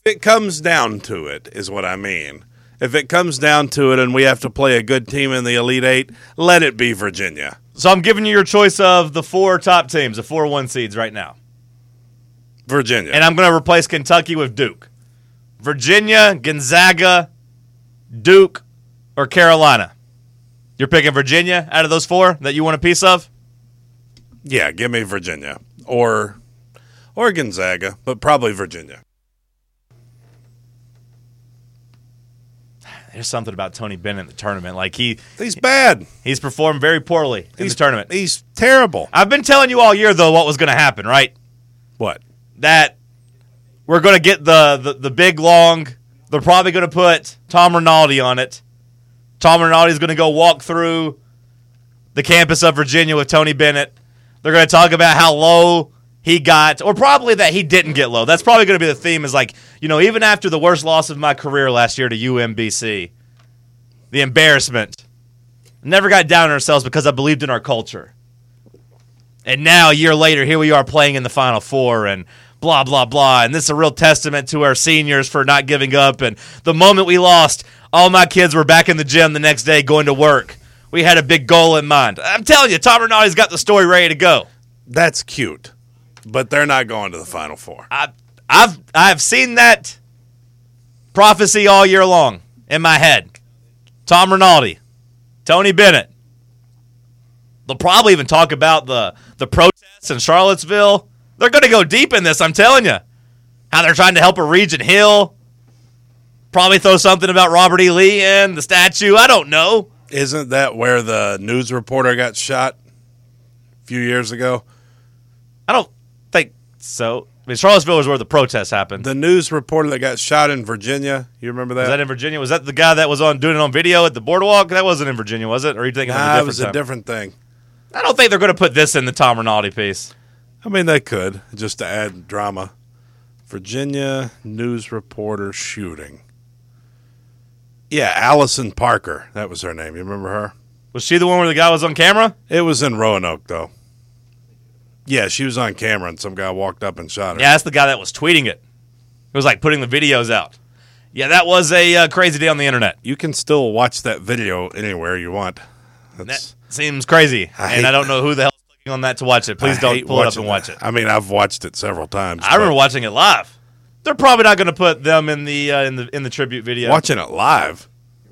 S5: If it comes down to it, is what I mean. If it comes down to it and we have to play a good team in the Elite Eight, let it be Virginia.
S3: So I'm giving you your choice of the 4 top teams, the 4 1 seeds right now.
S5: Virginia.
S3: And I'm going to replace Kentucky with Duke. Virginia, Gonzaga, Duke, or Carolina. You're picking Virginia out of those 4 that you want a piece of?
S5: Yeah, give me Virginia. Or Gonzaga, but probably Virginia.
S3: There's something about Tony Bennett in the tournament. Like
S5: he's bad.
S3: He's performed very poorly in the tournament.
S5: He's terrible.
S3: I've been telling you all year, though, what was going to happen, right?
S5: What?
S3: That we're going to get the big, long, they're probably going to put Tom Rinaldi on it. Tom Rinaldi is going to go walk through the campus of Virginia with Tony Bennett. They're going to talk about how low he got, or probably that he didn't get low. That's probably going to be the theme, is like, even after the worst loss of my career last year to UMBC, the embarrassment, never got down on ourselves because I believed in our culture. And now, a year later, here we are playing in the Final Four and blah, blah, blah. And this is a real testament to our seniors for not giving up. And the moment we lost, all my kids were back in the gym the next day going to work. We had a big goal in mind. I'm telling you, Tom Rinaldi's got the story ready to go.
S5: That's cute. But they're not going to the Final Four.
S3: I've seen that prophecy all year long in my head. Tom Rinaldi, Tony Bennett. They'll probably even talk about the protests in Charlottesville. They're going to go deep in this, I'm telling you. How they're trying to help a Regent Hill. Probably throw something about Robert E. Lee in, the statue. I don't know.
S5: Isn't that where the news reporter got shot a few years ago?
S3: I don't think so. I mean, Charlottesville is where the protests happened.
S5: The news reporter that got shot in Virginia, you remember that?
S3: Was that in Virginia? Was that the guy that was doing it on video at the boardwalk? That wasn't in Virginia, was it? Or are you thinking of a different
S5: it was
S3: time?
S5: a different thing.
S3: I don't think they're going to put this in the Tom Rinaldi piece.
S5: I mean, they could, just to add drama. Virginia news reporter shooting. Yeah, Allison Parker. That was her name. You remember her?
S3: Was she the one where the guy was on camera?
S5: It was in Roanoke, though. Yeah, she was on camera, and some guy walked up and shot her.
S3: Yeah, that's the guy that was tweeting it. It was like putting the videos out. Yeah, that was a crazy day on the internet.
S5: You can still watch that video anywhere you want.
S3: That seems crazy, and I don't know who the hell is clicking on that to watch it. Please don't pull it up and watch it.
S5: I mean, I've watched it several times.
S3: I remember watching it live. They're probably not going to put them in the tribute video.
S5: Watching it live.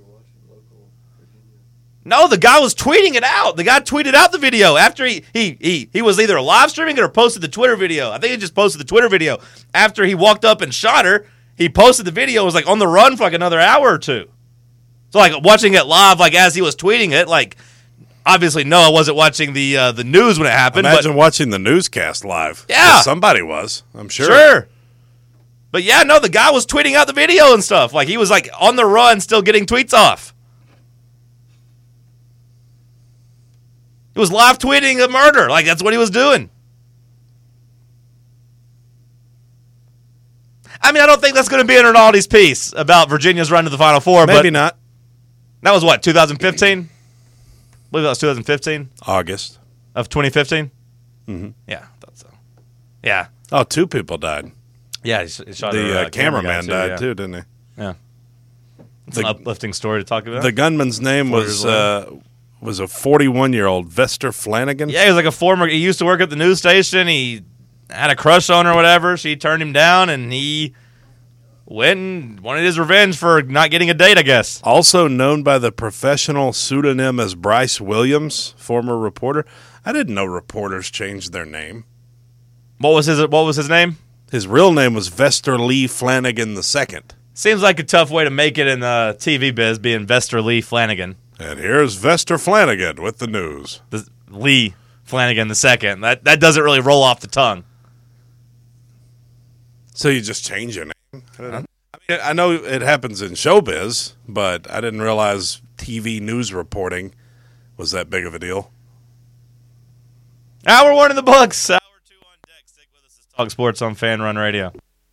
S3: No, the guy was tweeting it out. The guy tweeted out the video after he was either live streaming it or posted the Twitter video. I think he just posted the Twitter video. After he walked up and shot her, he posted the video. It was like on the run for like another hour or two. So like watching it live, like as he was tweeting it, like obviously no, I wasn't watching the news when it happened.
S5: Imagine watching the newscast live.
S3: Yeah.
S5: Somebody was, I'm sure.
S3: Sure. But yeah, no, the guy was tweeting out the video and stuff. Like he was like on the run still getting tweets off. He was live tweeting a murder. Like, that's what he was doing. I mean, I don't think that's going to be in Rinaldi's piece about Virginia's run to the Final Four.
S5: Maybe not.
S3: That was what, 2015? I believe that was 2015.
S5: August.
S3: Of 2015?
S5: Mm-hmm.
S3: Yeah, I thought so. Yeah.
S5: Oh, 2 people died.
S3: Yeah, he shot
S5: the cameraman
S3: too,
S5: died too, didn't he?
S3: Yeah. It's an uplifting story to talk about.
S5: The gunman's name was a 41-year-old Vester Flanagan.
S3: Yeah, he was like he used to work at the news station. He had a crush on her or whatever. She turned him down, and he went and wanted his revenge for not getting a date, I guess.
S5: Also known by the professional pseudonym as Bryce Williams, former reporter. I didn't know reporters changed their name.
S3: What was his name?
S5: His real name was Vester Lee Flanagan II.
S3: Seems like a tough way to make it in the TV biz, being Vester Lee Flanagan.
S5: And here's Vester Flanagan with the news.
S3: Lee Flanagan II. That doesn't really roll off the tongue.
S5: So you just change your name? I mean, I know it happens in showbiz, but I didn't realize TV news reporting was that big of a deal.
S3: Hour 1 in the books. Hour 2 on deck. Stick with us. It's Talk Sports on Fan Run Radio.